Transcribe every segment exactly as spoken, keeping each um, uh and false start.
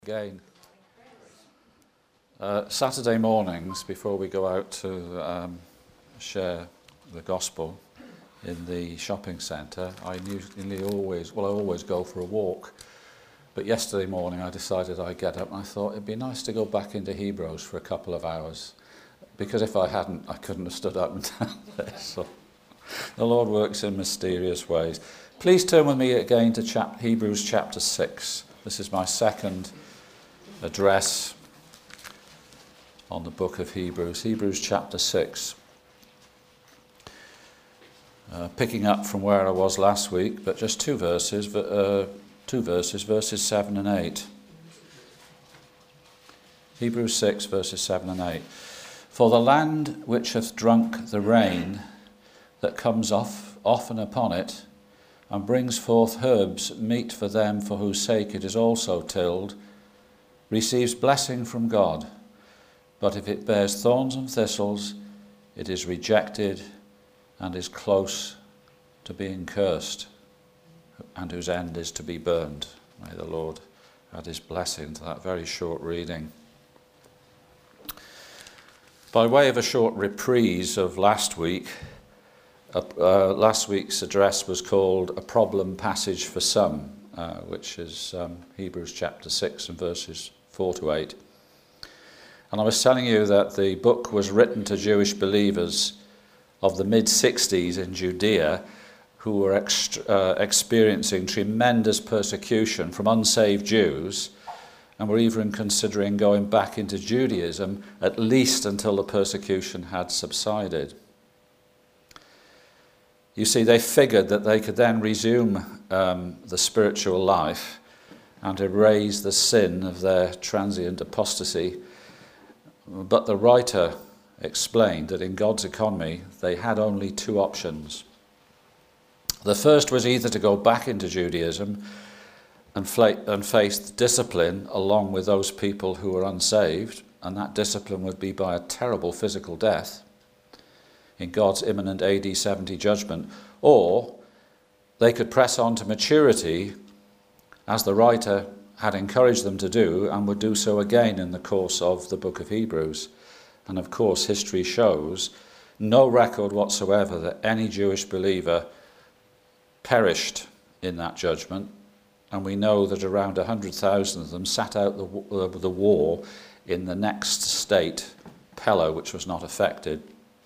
Again, uh, Saturday mornings before we go out to um, share the gospel in the shopping centre, I usually always, well I always go for a walk, but yesterday morning I decided I'd get up and I thought it'd be nice to go back into Hebrews for a couple of hours, because if I hadn't I couldn't have stood up and done this. So the Lord works in mysterious ways. Please turn with me again to chap- Hebrews chapter six. This is my second address on the book of Hebrews, Hebrews chapter six. Uh, picking up from where I was last week, but just two verses, uh, two verses, verses seven and eight. Hebrews six, verses seven and eight. For the land which hath drunk the rain that comes off often upon it, and brings forth herbs meet for them for whose sake it is also tilled, receives blessing from God. But if it bears thorns and thistles, it is rejected and is close to being cursed, and whose end is to be burned. May the Lord add his blessing to that very short reading. By way of a short reprise of last week, uh, uh, last week's address was called A Problem Passage for Some, uh, which is um, Hebrews chapter six and verses four to eight. And I was telling you that the book was written to Jewish believers of the mid-sixties in Judea who were ex- uh, experiencing tremendous persecution from unsaved Jews, and were even considering going back into Judaism, at least until the persecution had subsided. You see, they figured that they could then resume um, the spiritual life and erase the sin of their transient apostasy. But the writer explained that in God's economy they had only two options. The first was either to go back into Judaism and, fla- and face discipline along with those people who were unsaved, and that discipline would be by a terrible physical death in God's imminent A D seventy judgment, or they could press on to maturity, as the writer had encouraged them to do, and would do so again in the course of the book of Hebrews. And of course, history shows no record whatsoever that any Jewish believer perished in that judgment, and we know that around one hundred thousand of them sat out the, uh, the war in the next state, Pella, which was not affected.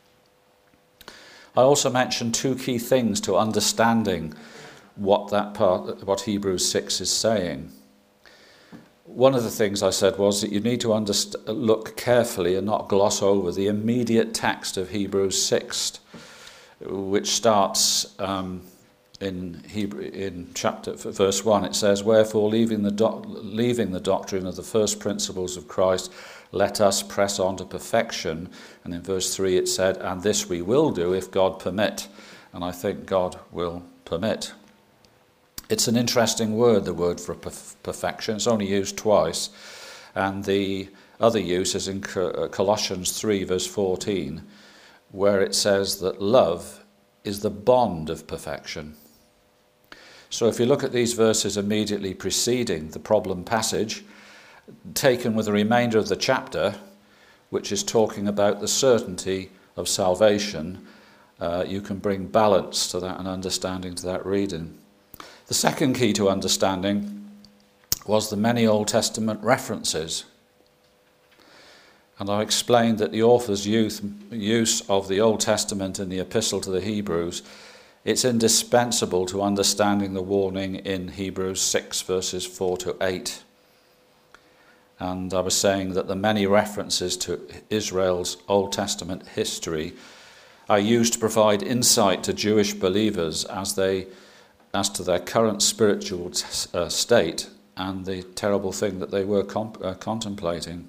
I also mentioned two key things to understanding what that part, what Hebrews six is saying. One of the things I said was that you need to underst- look carefully and not gloss over the immediate text of Hebrews six, which starts um, in Hebrew, in chapter verse one. It says, "Wherefore, leaving the doc- leaving the doctrine of the first principles of Christ, let us press on to perfection." And in verse three it said, "And this we will do if God permit." And I think God will permit. It's an interesting word, the word for perfection. It's only used twice. And the other use is in Colossians three, verse fourteen, where it says that love is the bond of perfection. So if you look at these verses immediately preceding the problem passage, taken with the remainder of the chapter, which is talking about the certainty of salvation, uh, you can bring balance to that and understanding to that reading. The second key to understanding was the many Old Testament references. And I explained that the author's use, use of the Old Testament in the Epistle to the Hebrews, it's indispensable to understanding the warning in Hebrews six, verses four to eight. And I was saying that the many references to Israel's Old Testament history are used to provide insight to Jewish believers as they as to their current spiritual uh, state and the terrible thing that they were comp- uh, contemplating.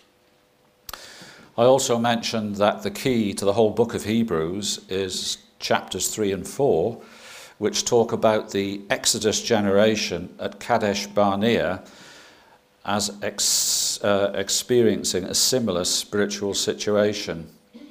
I also mentioned that the key to the whole book of Hebrews is chapters three and four, which talk about the Exodus generation at Kadesh Barnea as ex- uh, experiencing a similar spiritual situation.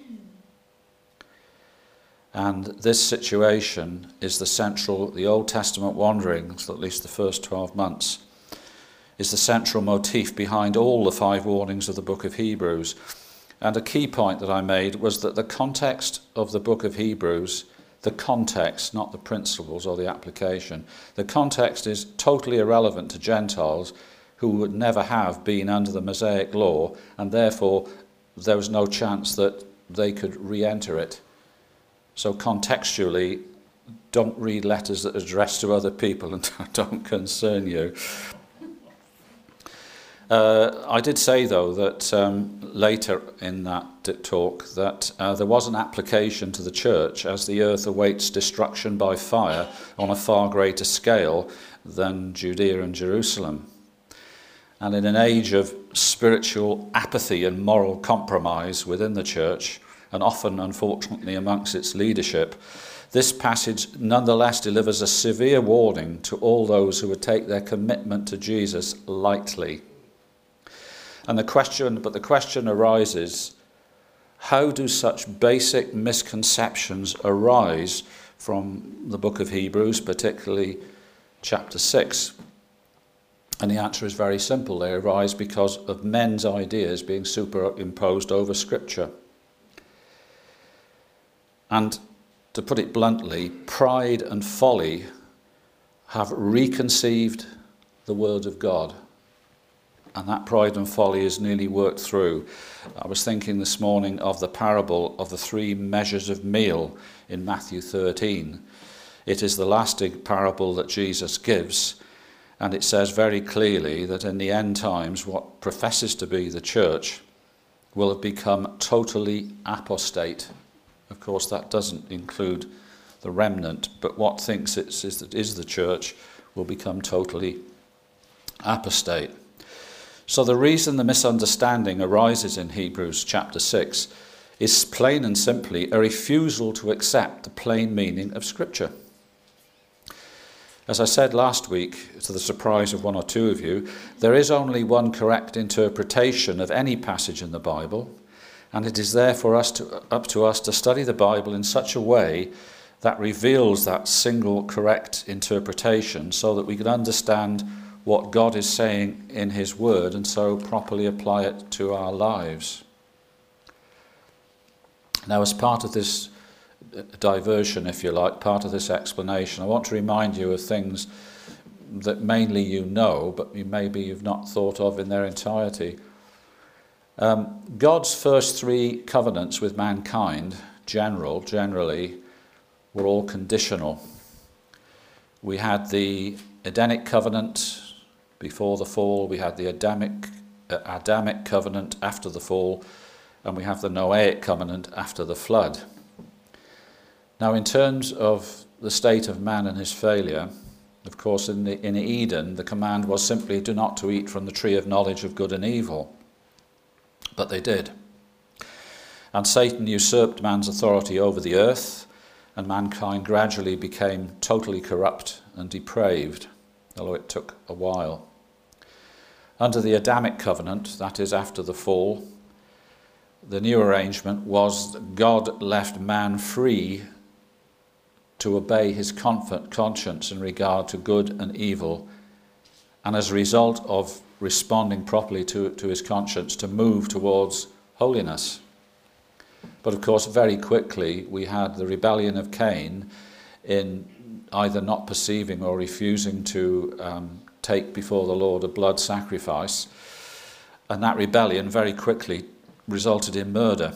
And this situation is the central, the Old Testament wanderings, at least the first twelve months. is the central motif behind all the five warnings of the book of Hebrews. And a key point that I made was that the context of the book of Hebrews, the context, not the principles or the application, the context is totally irrelevant to Gentiles who would never have been under the Mosaic law, and therefore there was no chance that they could re-enter it. So contextually, don't read letters that are addressed to other people and don't concern you. Uh, I did say, though, that um, later in that talk that uh, there was an application to the church as the earth awaits destruction by fire on a far greater scale than Judea and Jerusalem. And in an age of spiritual apathy and moral compromise within the church, and often, unfortunately, amongst its leadership, this passage nonetheless delivers a severe warning to all those who would take their commitment to Jesus lightly. And the question, but the question arises, how do such basic misconceptions arise from the book of Hebrews, particularly chapter six? And the answer is very simple. They arise because of men's ideas being superimposed over Scripture. And to put it bluntly, pride and folly have reconceived the Word of God. And that pride and folly is nearly worked through. I was thinking this morning of the parable of the three measures of meal in Matthew thirteen. It is the last parable that Jesus gives, and it says very clearly that in the end times, what professes to be the church will have become totally apostate. Of course, that doesn't include the remnant, but what thinks it is, is the church will become totally apostate. So the reason the misunderstanding arises in Hebrews chapter six is plain and simply a refusal to accept the plain meaning of Scripture. As I said last week, to the surprise of one or two of you, there is only one correct interpretation of any passage in the Bible, and it is there for us to, up to us to study the Bible in such a way that reveals that single correct interpretation so that we can understand what God is saying in his word and so properly apply it to our lives. Now, as part of this diversion, if you like, part of this explanation, I want to remind you of things that mainly you know, but you, maybe you've not thought of in their entirety. Um, God's first three covenants with mankind, general, generally, were all conditional. We had the Edenic covenant before the fall, we had the Adamic, uh, Adamic covenant after the fall, and we have the Noahic covenant after the flood. Now, in terms of the state of man and his failure, of course, in, the, in Eden, the command was simply do not to eat from the tree of knowledge of good and evil. But they did. And Satan usurped man's authority over the earth, and mankind gradually became totally corrupt and depraved, although it took a while. Under the Adamic covenant, that is after the fall, the new arrangement was that God left man free to obey his conscience in regard to good and evil, and as a result of responding properly to, to his conscience, to move towards holiness. But of course, very quickly, we had the rebellion of Cain in either not perceiving or refusing to um, take before the Lord a blood sacrifice, and that rebellion very quickly resulted in murder.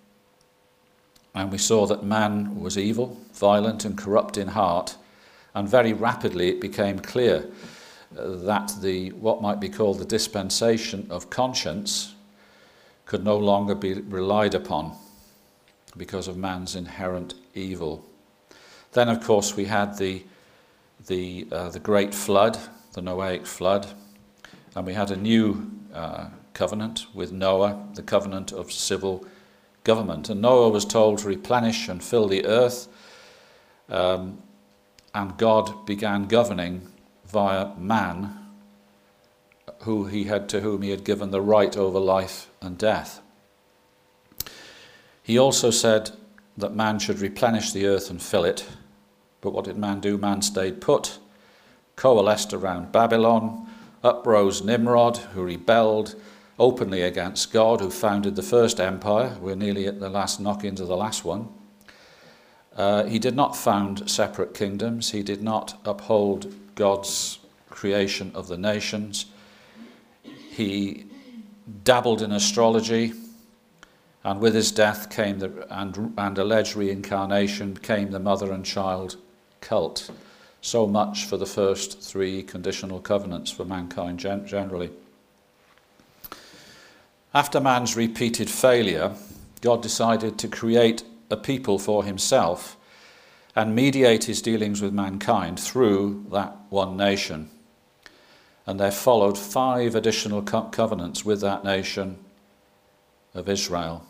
And we saw that man was evil, violent and corrupt in heart, and very rapidly it became clear that the what might be called the dispensation of conscience could no longer be relied upon because of man's inherent evil. Then, of course, we had the the uh, the great flood, the Noahic flood, and we had a new uh, covenant with Noah, the covenant of civil government. And Noah was told to replenish and fill the earth, um, and God began governing via man, who he had to whom he had given the right over life and death. He also said that man should replenish the earth and fill it. But what did man do? Man stayed put, coalesced around Babylon, Up rose Nimrod, who rebelled openly against God, who founded the first empire. We're nearly at the last knock into the last one. Uh, he did not found separate kingdoms. He did not uphold God's creation of the nations. He dabbled in astrology, and with his death came the and, and alleged reincarnation came the mother and child cult. So much for the first three conditional covenants for mankind gen- generally. After man's repeated failure, God decided to create a people for himself and mediate his dealings with mankind through that one nation. And there followed five additional co- covenants with that nation of Israel.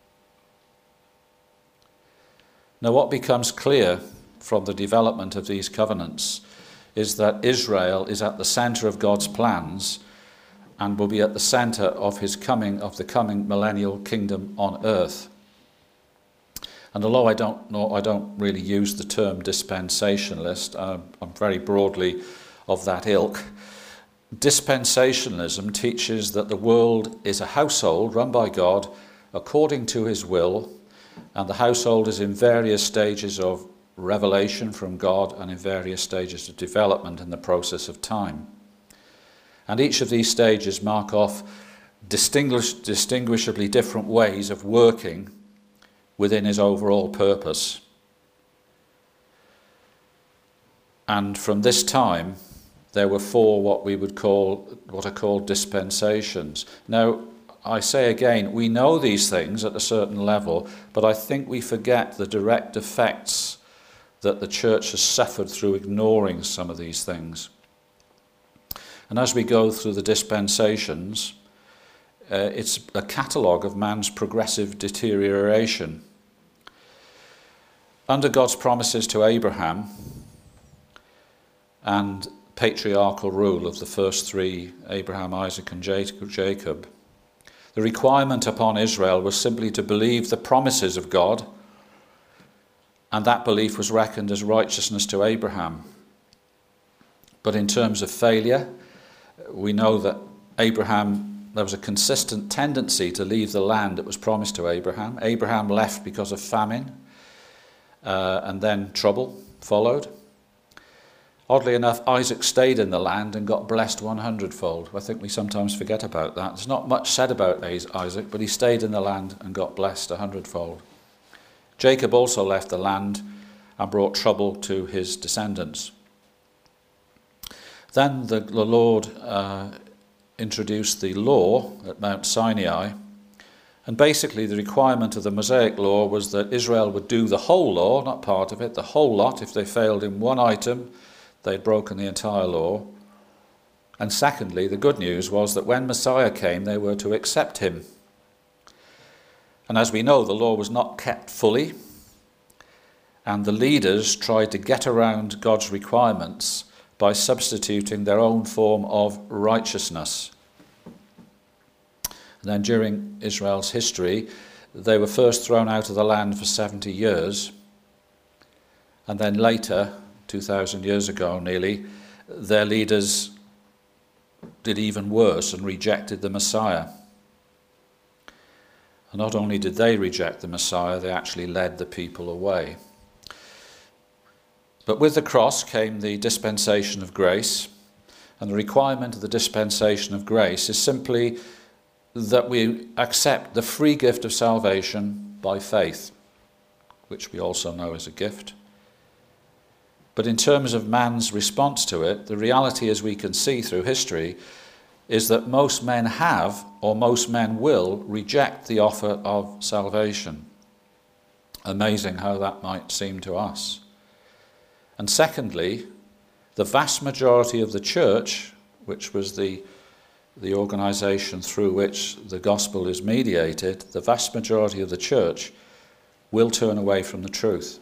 Now, what becomes clear from the development of these covenants is that Israel is at the center of God's plans and will be at the center of his coming, of the coming millennial kingdom on earth. And although I don't know, I don't really use the term dispensationalist, uh, I'm very broadly of that ilk. Dispensationalism teaches that the world is a household run by God according to his will, and the household is in various stages of revelation from God and in various stages of development in the process of time. And each of these stages mark off distinguish, distinguishably different ways of working within his overall purpose. And from this time, there were four what we would call, what are called dispensations. Now, I say again, we know these things at a certain level, but I think we forget the direct effects that the church has suffered through ignoring some of these things. And as we go through the dispensations, uh, it's a catalogue of man's progressive deterioration. Under God's promises to Abraham and patriarchal rule of the first three, Abraham, Isaac and Jacob, the requirement upon Israel was simply to believe the promises of God, and that belief was reckoned as righteousness to Abraham. But in terms of failure, we know that Abraham, there was a consistent tendency to leave the land that was promised to Abraham. Abraham left because of famine, uh, and then trouble followed. Oddly enough, Isaac stayed in the land and got blessed one hundredfold. I think we sometimes forget about that. There's not much said about Isaac, but he stayed in the land and got blessed a hundredfold. Jacob also left the land and brought trouble to his descendants. Then the, the Lord uh, introduced the law at Mount Sinai, and basically the requirement of the Mosaic law was that Israel would do the whole law, not part of it, the whole lot. If they failed in one item, they'd broken the entire law. And secondly, the good news was that when Messiah came, they were to accept him. And as we know, the law was not kept fully, and the leaders tried to get around God's requirements by substituting their own form of righteousness. And then during Israel's history, they were first thrown out of the land for seventy years, and then later, two thousand years ago nearly, their leaders did even worse and rejected the Messiah. And not only did they reject the Messiah, they actually led the people away. But with the cross came the dispensation of grace, and the requirement of the dispensation of grace is simply that we accept the free gift of salvation by faith, which we also know is a gift. But in terms of man's response to it, the reality, as we can see through history, is that most men have, or most men will, reject the offer of salvation. Amazing how that might seem to us. And secondly, the vast majority of the church, which was the, the organisation through which the gospel is mediated, the vast majority of the church will turn away from the truth.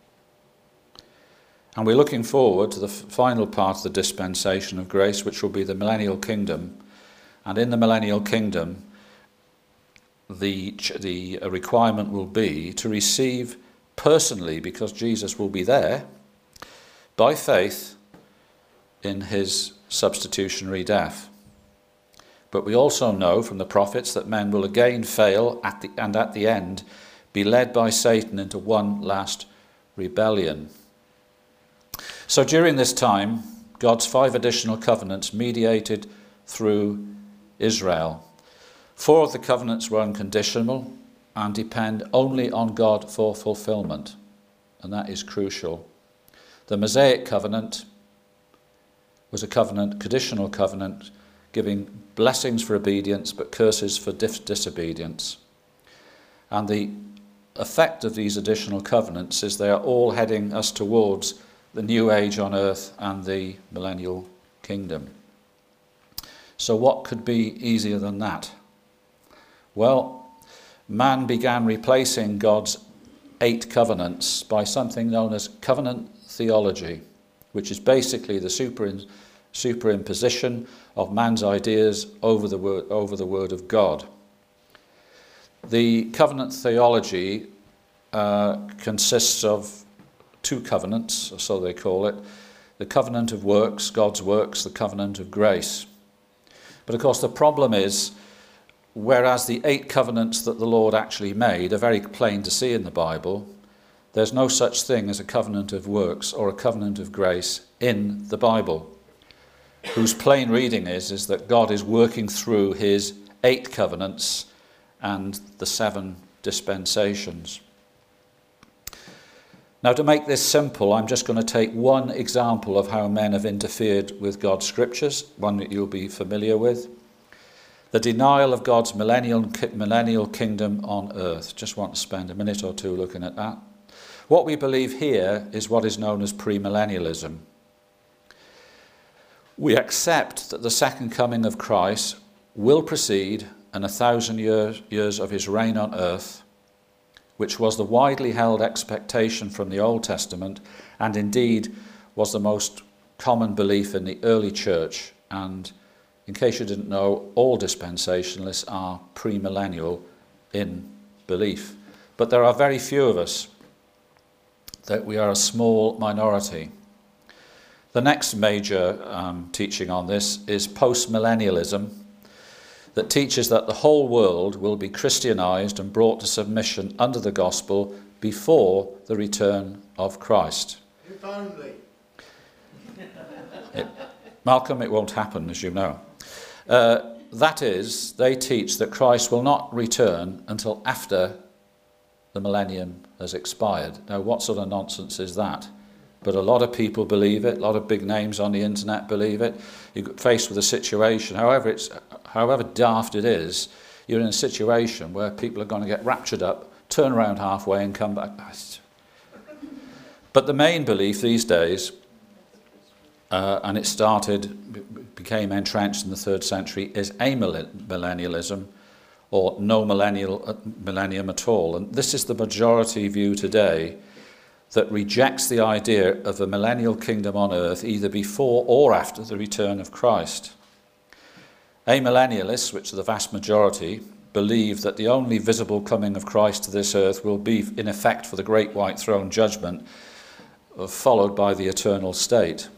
And we're looking forward to the final part of the dispensation of grace, which will be the millennial kingdom. And in the millennial kingdom, the, the requirement will be to receive personally, because Jesus will be there, by faith in his substitutionary death. But we also know from the prophets that men will again fail at the, and at the end be led by Satan into one last rebellion. So during this time, God's five additional covenants mediated through Israel. Four of the covenants were unconditional and depend only on God for fulfillment, and that is crucial. The Mosaic covenant was a covenant, conditional covenant, giving blessings for obedience but curses for dis- disobedience. And the effect of these additional covenants is they are all heading us towards the new age on earth and the millennial kingdom. So what could be easier than that? Well, man began replacing God's eight covenants by something known as covenant theology, which is basically the superim- superimposition of man's ideas over the word, over the word of God. The covenant theology uh, consists of two covenants, or so they call it: the covenant of works, God's works, the covenant of grace. But of course the problem is, whereas the eight covenants that the Lord actually made are very plain to see in the Bible, there's no such thing as a covenant of works or a covenant of grace in the Bible, whose plain reading is, is that God is working through his eight covenants and the seven dispensations. Now, to make this simple, I'm just going to take one example of how men have interfered with God's scriptures, one that you'll be familiar with. The denial of God's millennial, millennial kingdom on earth. Just want to spend a minute or two looking at that. What we believe here is what is known as premillennialism. We accept that the second coming of Christ will precede and a thousand years, years of his reign on earth, which was the widely held expectation from the Old Testament, and indeed was the most common belief in the early church. And in case you didn't know, all dispensationalists are premillennial in belief. But there are very few of us, that we are a small minority. The next major um, teaching on this is postmillennialism, that teaches that the whole world will be Christianized and brought to submission under the gospel before the return of Christ. If only. It, Malcolm, it won't happen, as you know. Uh, that is, they teach that Christ will not return until after the millennium has expired. Now, what sort of nonsense is that? But a lot of people believe it. A lot of big names on the internet believe it. You're faced with a situation, however it's, however daft it is, you're in a situation where people are going to get raptured up, turn around halfway and come back. But the main belief these days, uh, and it started, became entrenched in the third century, is amillennialism, or no millennial, millennium at all. And this is the majority view today, that rejects the idea of a millennial kingdom on earth either before or after the return of Christ. Amillennialists, which are the vast majority, believe that the only visible coming of Christ to this earth will be in effect for the great white throne judgment, followed by the eternal state.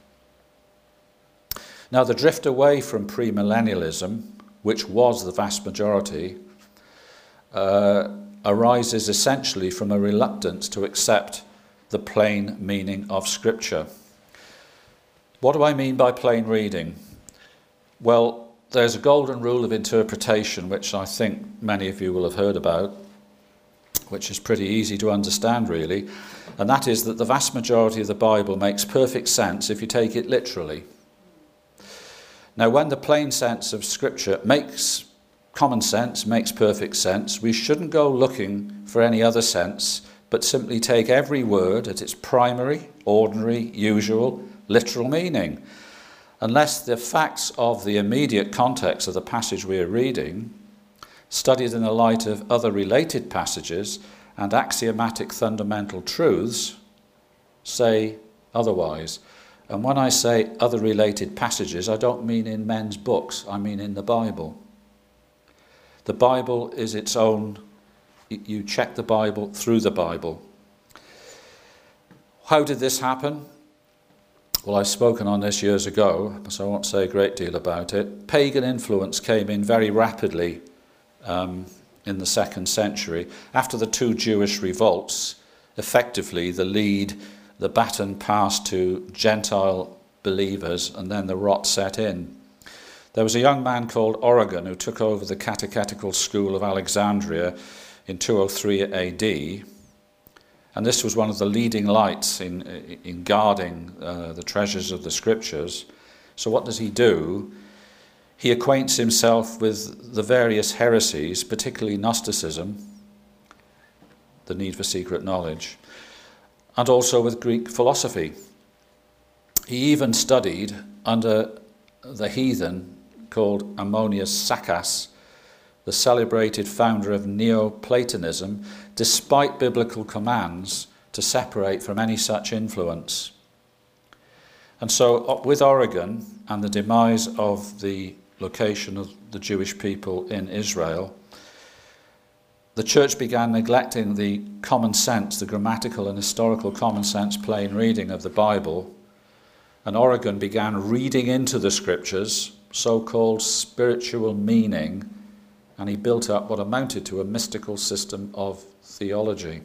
Now, the drift away from premillennialism, which was the vast majority, uh, arises essentially from a reluctance to accept the plain meaning of Scripture. What do I mean by plain reading? Well, there's a golden rule of interpretation, which I think many of you will have heard about, which is pretty easy to understand, really, and that is that the vast majority of the Bible makes perfect sense if you take it literally. Now, when the plain sense of Scripture makes common sense, makes perfect sense, we shouldn't go looking for any other sense, but simply take every word at its primary, ordinary, usual, literal meaning. Unless the facts of the immediate context of the passage we are reading, studied in the light of other related passages and axiomatic fundamental truths, say otherwise. And when I say other related passages, I don't mean in men's books, I mean in the Bible. The Bible is its own, you check the Bible through the Bible. How did this happen? Well, I've spoken on this years ago, so I won't say a great deal about it. Pagan influence came in very rapidly um, in the second century. After the two Jewish revolts, effectively the lead, the baton passed to Gentile believers, and then the rot set in. There was a young man called Origen who took over the catechetical school of Alexandria in two oh three A D, and this was one of the leading lights in, in guarding uh, the treasures of the scriptures. So what does he do? He acquaints himself with the various heresies, particularly Gnosticism, the need for secret knowledge, and also with Greek philosophy. He even studied under the heathen called Ammonius Saccas, the celebrated founder of Neoplatonism, despite biblical commands to separate from any such influence. And so with Origen and the demise of the location of the Jewish people in Israel, the church began neglecting the common sense, the grammatical and historical common sense plain reading of the Bible, and Origen began reading into the scriptures so-called spiritual meaning, and he built up what amounted to a mystical system of theology.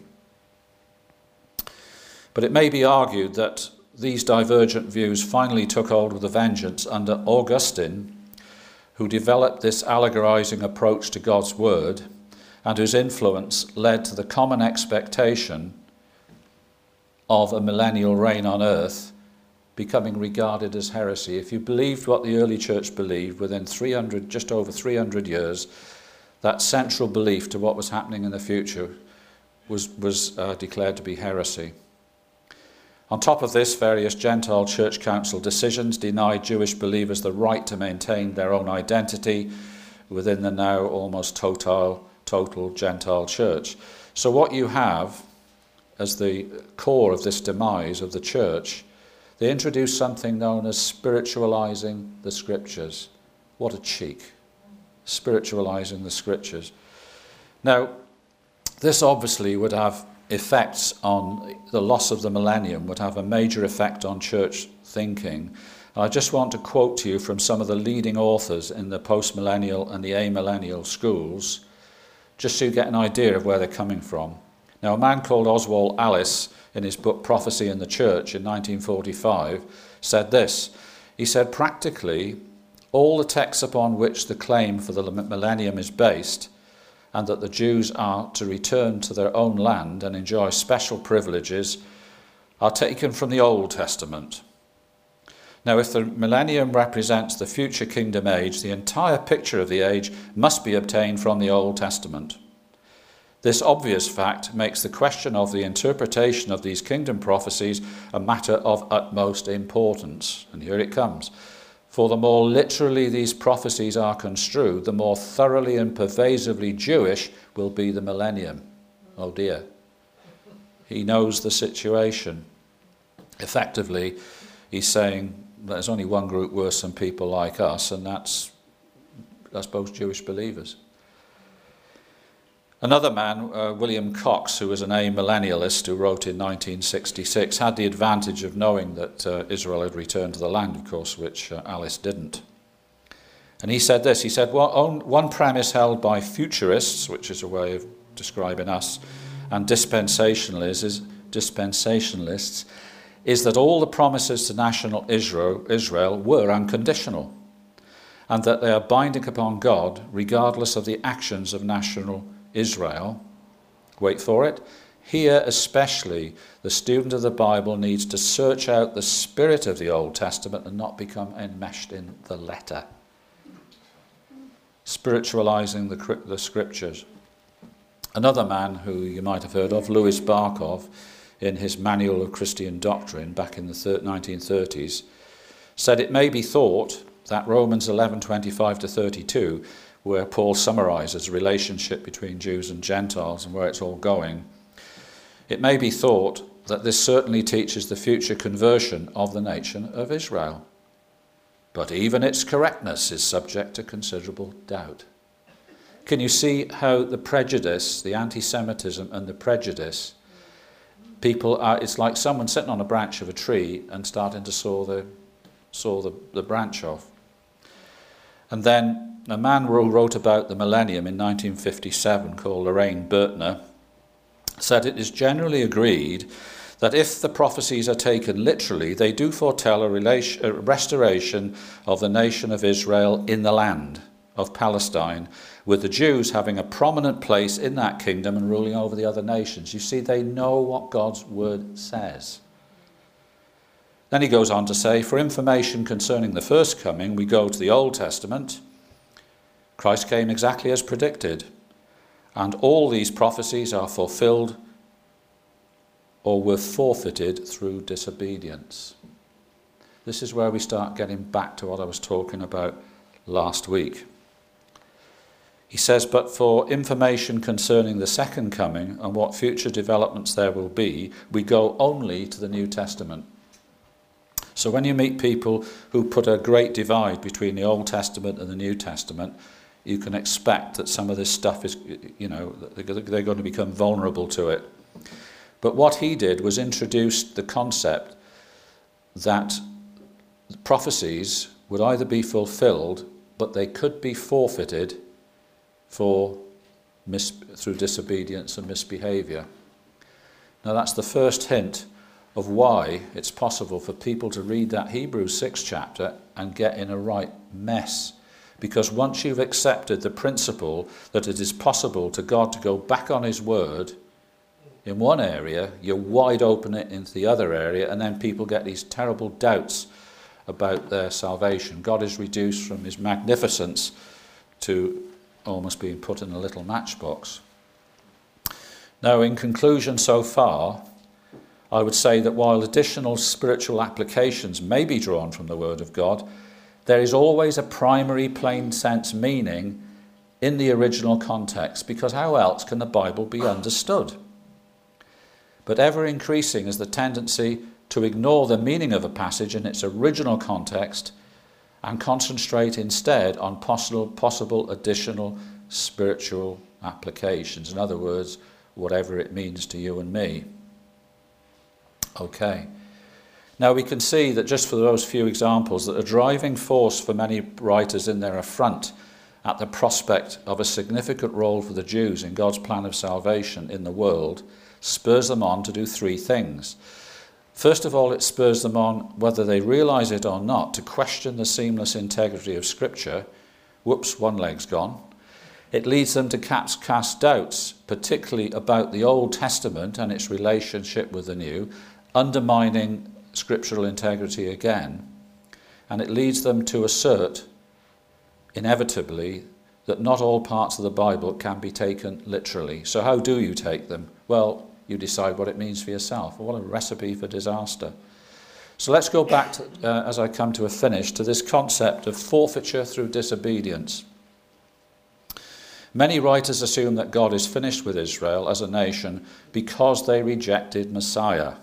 But it may be argued that these divergent views finally took hold with a vengeance under Augustine, who developed this allegorizing approach to God's word, and whose influence led to the common expectation of a millennial reign on earth becoming regarded as heresy. If you believed what the early church believed, within three hundred, just over three hundred years, that central belief to what was happening in the future was, was uh, declared to be heresy. On top of this, various Gentile church council decisions denied Jewish believers the right to maintain their own identity within the now almost total, total Gentile church. So what you have as the core of this demise of the church, they introduced something known as spiritualizing the scriptures. What a cheek. Spiritualizing the scriptures. Now, this obviously would have effects on the loss of the millennium, would have a major effect on church thinking. And I just want to quote to you from some of the leading authors in the post-millennial and the amillennial schools, just so you get an idea of where they're coming from. Now, a man called Oswald Alice, in his book Prophecy in the Church in nineteen forty-five, said this. He said, practically, all the texts upon which the claim for the millennium is based, and that the Jews are to return to their own land and enjoy special privileges, are taken from the Old Testament. Now, if the millennium represents the future kingdom age, the entire picture of the age must be obtained from the Old Testament. This obvious fact makes the question of the interpretation of these kingdom prophecies a matter of utmost importance. And here it comes. For the more literally these prophecies are construed, the more thoroughly and pervasively Jewish will be the millennium. Oh dear. He knows the situation. Effectively, he's saying there's only one group worse than people like us, and that's, I suppose, Jewish believers. Another man, uh, William Cox, who was an amillennialist who wrote in nineteen sixty-six, had the advantage of knowing that uh, Israel had returned to the land, of course, which uh, Alice didn't. And he said this, he said, well, one premise held by futurists, which is a way of describing us, and dispensationalists is, dispensationalists, is that all the promises to national Israel, Israel were unconditional, and that they are binding upon God regardless of the actions of national Israel. Wait for it. Here especially, the student of the Bible needs to search out the spirit of the Old Testament and not become enmeshed in the letter. Spiritualizing the, the scriptures. Another man who you might have heard of, Louis Barkov, in his Manual of Christian Doctrine back in the nineteen thirties, said it may be thought that Romans eleven twenty-five to thirty-two, where Paul summarizes the relationship between Jews and Gentiles and where it's all going, it may be thought that this certainly teaches the future conversion of the nation of Israel. But even its correctness is subject to considerable doubt. Can you see how the prejudice, the anti-Semitism and the prejudice people are, it's like someone sitting on a branch of a tree and starting to saw the, saw the, the branch off. And then a man who wrote about the millennium in nineteen fifty-seven called Lorraine Bertner said it is generally agreed that if the prophecies are taken literally, they do foretell a, relation, a restoration of the nation of Israel in the land of Palestine, with the Jews having a prominent place in that kingdom and ruling over the other nations. You see, they know what God's word says. Then he goes on to say, for information concerning the first coming, we go to the Old Testament. Christ came exactly as predicted, and all these prophecies are fulfilled or were forfeited through disobedience. This is where we start getting back to what I was talking about last week. He says, but for information concerning the second coming and what future developments there will be, we go only to the New Testament. So when you meet people who put a great divide between the Old Testament and the New Testament, you can expect that some of this stuff is, you know, they're going to become vulnerable to it. But what he did was introduce the concept that prophecies would either be fulfilled, but they could be forfeited for mis- through disobedience and misbehaviour. Now that's the first hint of why it's possible for people to read that Hebrews six chapter and get in a right mess. Because once you've accepted the principle that it is possible to God to go back on his word in one area, you're wide open it into the other area, and then people get these terrible doubts about their salvation. God is reduced from his magnificence to almost being put in a little matchbox. Now, in conclusion so far, I would say that while additional spiritual applications may be drawn from the Word of God, there is always a primary plain sense meaning in the original context, because how else can the Bible be understood? But ever increasing is the tendency to ignore the meaning of a passage in its original context and concentrate instead on possible, possible additional spiritual applications. In other words, whatever it means to you and me. Okay. Now we can see that just for those few examples, that a driving force for many writers in their affront at the prospect of a significant role for the Jews in God's plan of salvation in the world spurs them on to do three things. First of all, it spurs them on, whether they realise it or not, to question the seamless integrity of Scripture. Whoops, one leg's gone. It leads them to cast doubts, particularly about the Old Testament and its relationship with the New, undermining scriptural integrity again. And it leads them to assert, inevitably, that not all parts of the Bible can be taken literally. So how do you take them? Well, you decide what it means for yourself. What a recipe for disaster. So let's go back, to, uh, as I come to a finish, to this concept of forfeiture through disobedience. Many writers assume that God is finished with Israel as a nation because they rejected Messiah.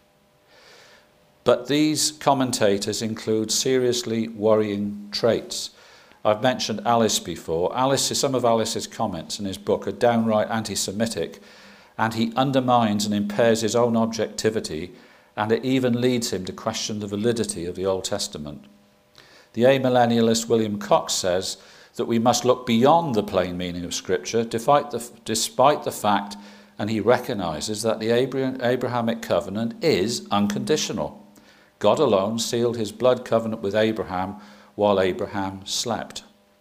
But these commentators include seriously worrying traits. I've mentioned Alice before. Alice, some of Alice's comments in his book are downright anti-Semitic, and he undermines and impairs his own objectivity, and it even leads him to question the validity of the Old Testament. The amillennialist William Cox says that we must look beyond the plain meaning of Scripture, despite the, despite the fact, and he recognises that the Abrahamic covenant is unconditional. God alone sealed his blood covenant with Abraham while Abraham slept.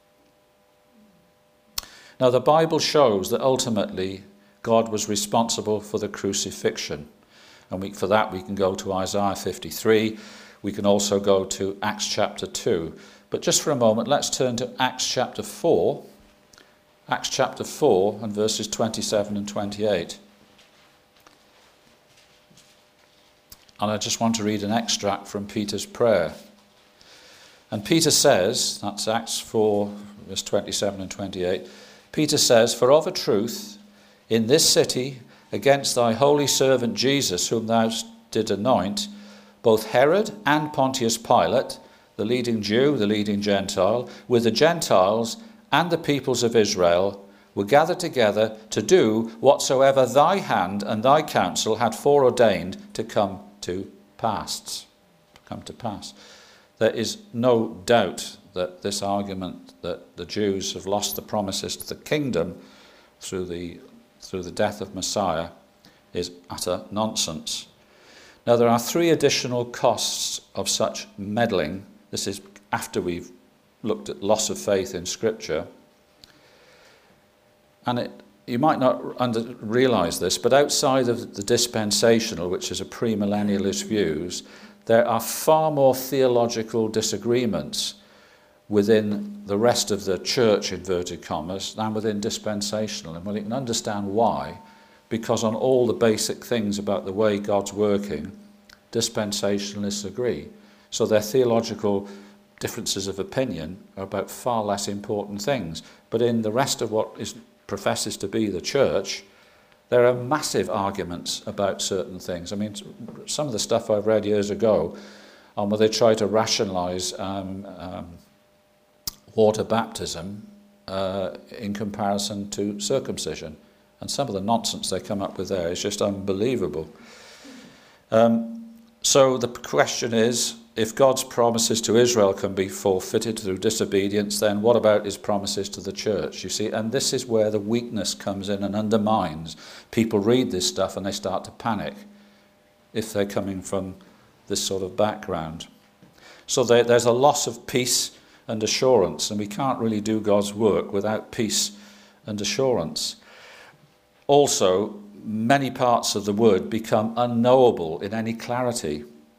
Now, the Bible shows that ultimately God was responsible for the crucifixion. And we, for that we can go to Isaiah fifty-three. We can also go to Acts chapter two. But just for a moment, let's turn to Acts chapter four. Acts chapter four and verses twenty-seven and twenty-eight. And I just want to read an extract from Peter's prayer. And Peter says, that's Acts four, verse twenty-seven and twenty-eight. Peter says, "For of a truth, in this city, against thy holy servant Jesus, whom thou did anoint, both Herod and Pontius Pilate, the leading Jew, the leading Gentile, with the Gentiles and the peoples of Israel, were gathered together to do whatsoever thy hand and thy counsel had foreordained to come to pass. Come to pass. There is no doubt that this argument that the Jews have lost the promises to the kingdom through the through the death of Messiah is utter nonsense. Now, there are three additional costs of such meddling. This is after we've looked at loss of faith in Scripture. And it, you might not under, realise this, but outside of the dispensational, which is a premillennialist views, there are far more theological disagreements within the rest of the church, inverted commas, than within dispensational. And well, you can understand why, because on all the basic things about the way God's working, dispensationalists agree. So their theological differences of opinion are about far less important things. But in the rest of what is professes to be the church, there are massive arguments about certain things. I mean, some of the stuff I've read years ago on where they try to rationalise um, um, water baptism uh, in comparison to circumcision. And some of the nonsense they come up with there is just unbelievable. Um, so the question is, if God's promises to Israel can be forfeited through disobedience, then what about his promises to the church? You see, and this is where the weakness comes in and undermines. People read this stuff and they start to panic if they're coming from this sort of background. So there, there's a loss of peace and assurance, and we can't really do God's work without peace and assurance. Also, many parts of the word become unknowable in any clarity.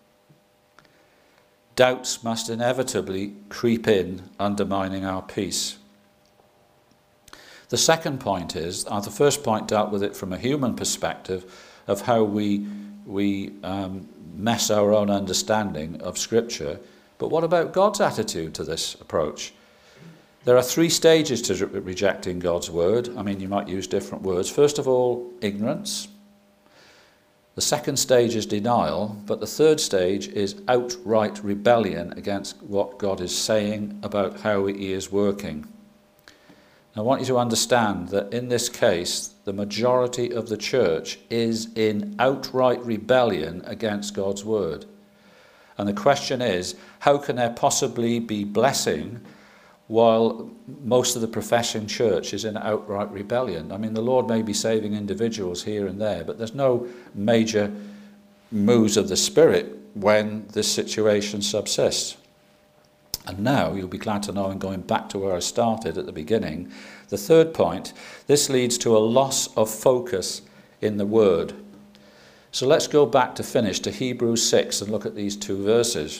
Doubts must inevitably creep in, undermining our peace. The second point is, uh, the first point dealt with it from a human perspective of how we, we um, mess our own understanding of Scripture. But what about God's attitude to this approach? There are three stages to re- rejecting God's word. I mean, you might use different words. First of all, ignorance. The second stage is denial, but the third stage is outright rebellion against what God is saying about how he is working. I want you to understand that in this case, the majority of the church is in outright rebellion against God's word. And the question is, how can there possibly be blessing while most of the professing church is in outright rebellion? I mean, the Lord may be saving individuals here and there, but there's no major moves of the Spirit when this situation subsists. And now, you'll be glad to know, and going back to where I started at the beginning, the third point, this leads to a loss of focus in the word. So let's go back to finish to Hebrews six and look at these two verses.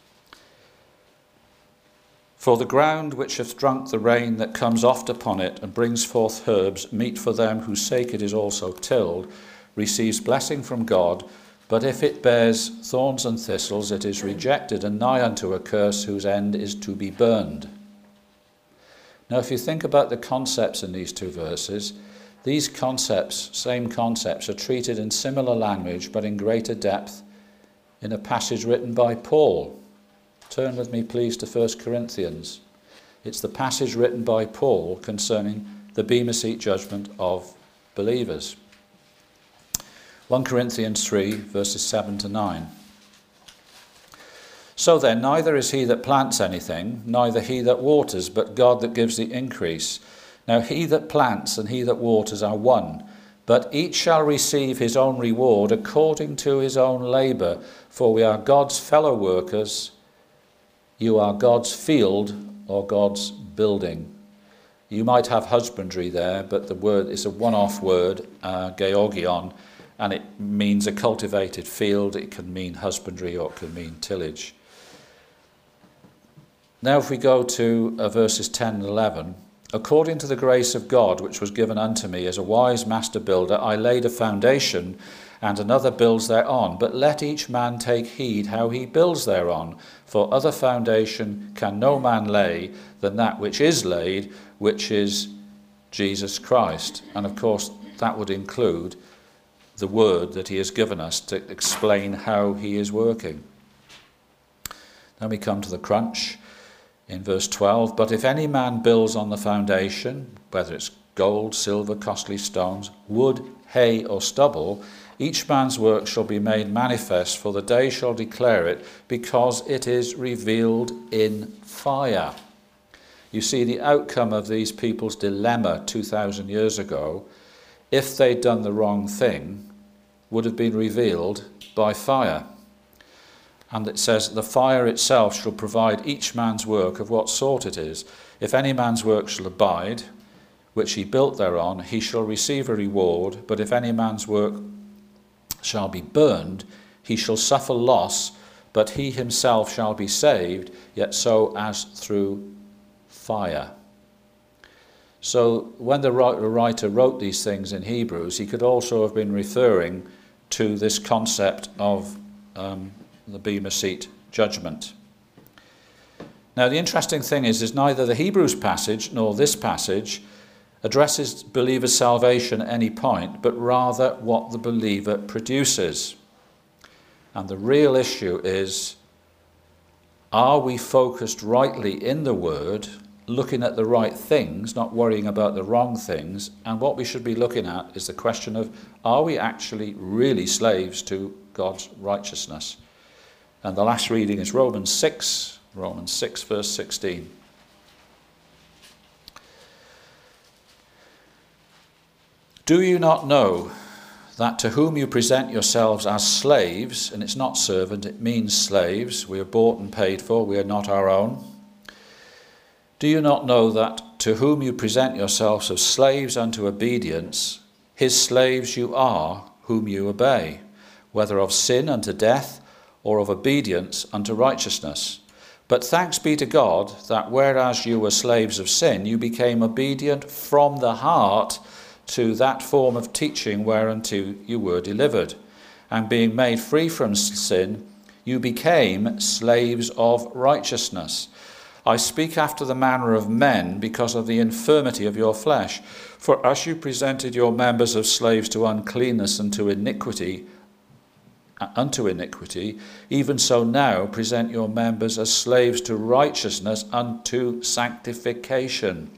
For the ground which hath drunk the rain that comes oft upon it and brings forth herbs, meet for them whose sake it is also tilled, receives blessing from God, but if it bears thorns and thistles, it is rejected and nigh unto a curse, whose end is to be burned. Now, if you think about the concepts in these two verses, these concepts, same concepts, are treated in similar language, but in greater depth in a passage written by Paul. Turn with me, please, to First Corinthians. It's the passage written by Paul concerning the Bema Seat judgment of believers. First Corinthians three, verses seven to nine. So then, neither is he that plants anything, neither he that waters, but God that gives the increase. Now he that plants and he that waters are one, but each shall receive his own reward according to his own labour. For we are God's fellow workers. You are God's field or God's building. You might have husbandry there, but the word is a one-off word, uh, georgion, and it means a cultivated field. It can mean husbandry or it can mean tillage. Now if we go to uh, verses ten and eleven, according to the grace of God which was given unto me as a wise master builder, I laid a foundation, and another builds thereon. But let each man take heed how he builds thereon. For other foundation can no man lay than that which is laid, which is Jesus Christ. And of course, that would include the word that he has given us to explain how he is working. Then we come to the crunch in verse twelve. But if any man builds on the foundation, whether it's gold, silver, costly stones, wood, hay, or stubble, each man's work shall be made manifest, for the day shall declare it, because it is revealed in fire. You see, the outcome of these people's dilemma two thousand years ago, if they'd done the wrong thing, would have been revealed by fire. And it says, the fire itself shall provide each man's work of what sort it is. If any man's work shall abide, which he built thereon, he shall receive a reward. But if any man's work shall be burned, he shall suffer loss, but he himself shall be saved, yet so as through fire. So when the writer wrote these things in Hebrews, he could also have been referring to this concept of um, the Bema Seat judgment. Now the interesting thing is, is neither the Hebrews passage nor this passage addresses believer's salvation at any point, but rather what the believer produces. And the real issue is, are we focused rightly in the Word, looking at the right things, not worrying about the wrong things? And what we should be looking at is the question of, are we actually really slaves to God's righteousness? And the last reading is Romans six, Romans six verse sixteen. Do you not know that to whom you present yourselves as slaves, and it's not servant, it means slaves, we are bought and paid for, we are not our own. Do you not know that to whom you present yourselves as slaves unto obedience, his slaves you are, whom you obey, whether of sin unto death, or of obedience unto righteousness? But thanks be to God, that whereas you were slaves of sin, you became obedient from the heart to that form of teaching whereunto you were delivered. And being made free from sin, you became slaves of righteousness. I speak after the manner of men, because of the infirmity of your flesh. For as you presented your members as slaves to uncleanness and to iniquity, unto iniquity, even so now present your members as slaves to righteousness unto sanctification.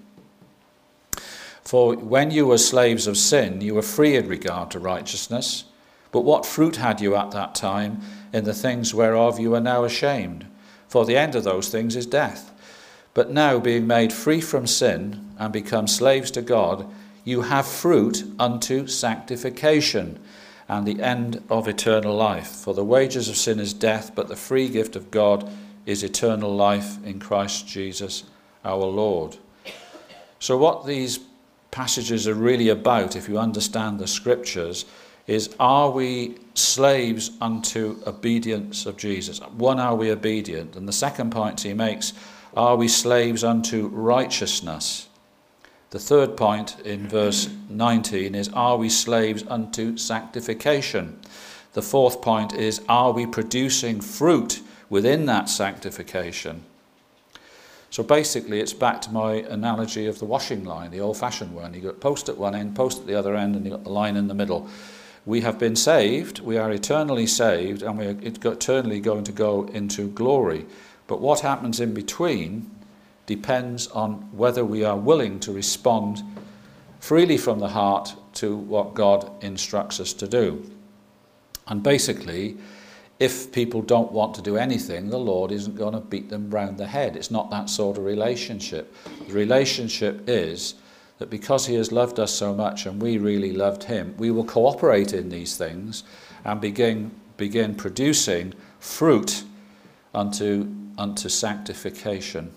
For when you were slaves of sin, you were free in regard to righteousness. But what fruit had you at that time in the things whereof you are now ashamed? For the end of those things is death. But now, being made free from sin and become slaves to God, you have fruit unto sanctification and the end of eternal life. For the wages of sin is death, but the free gift of God is eternal life in Christ Jesus our Lord. So what these passages are really about, if you understand the scriptures, is, are we slaves unto obedience of Jesus? One, are we obedient? And the second point he makes, are we slaves unto righteousness? The third point in verse nineteen is, are we slaves unto sanctification? The fourth point is, are we producing fruit within that sanctification? So basically it's back to my analogy of the washing line, the old-fashioned one. You got post at one end, post at the other end, and you got the line in the middle. We have been saved, we are eternally saved, and we are eternally going to go into glory. But what happens in between depends on whether we are willing to respond freely from the heart to what God instructs us to do. And basically, if people don't want to do anything, the Lord isn't going to beat them round the head. It's not that sort of relationship. The relationship is that because he has loved us so much and we really loved him, we will cooperate in these things and begin begin producing fruit unto, unto sanctification.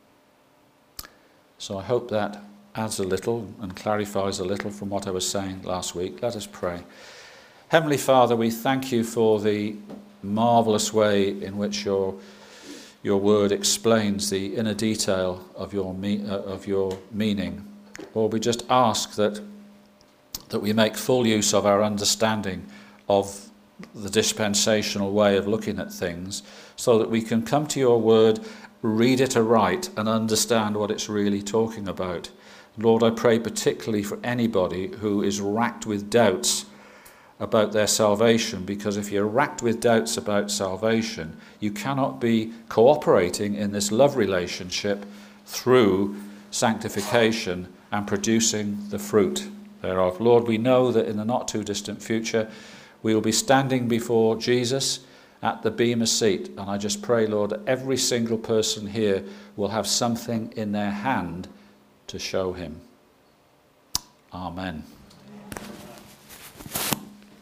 So I hope that adds a little and clarifies a little from what I was saying last week. Let us pray. Heavenly Father, we thank you for the marvellous way in which your your word explains the inner detail of your me, uh, of your meaning. Lord, we just ask that that we make full use of our understanding of the dispensational way of looking at things, so that we can come to your word, read it aright, and understand what it's really talking about. Lord, I pray particularly for anybody who is racked with doubts about their salvation, because if you're racked with doubts about salvation, you cannot be cooperating in this love relationship through sanctification and producing the fruit thereof. Lord, we know that in the not too distant future we will be standing before Jesus at the Bema seat, and I just pray, Lord, that every single person here will have something in their hand to show him. Amen.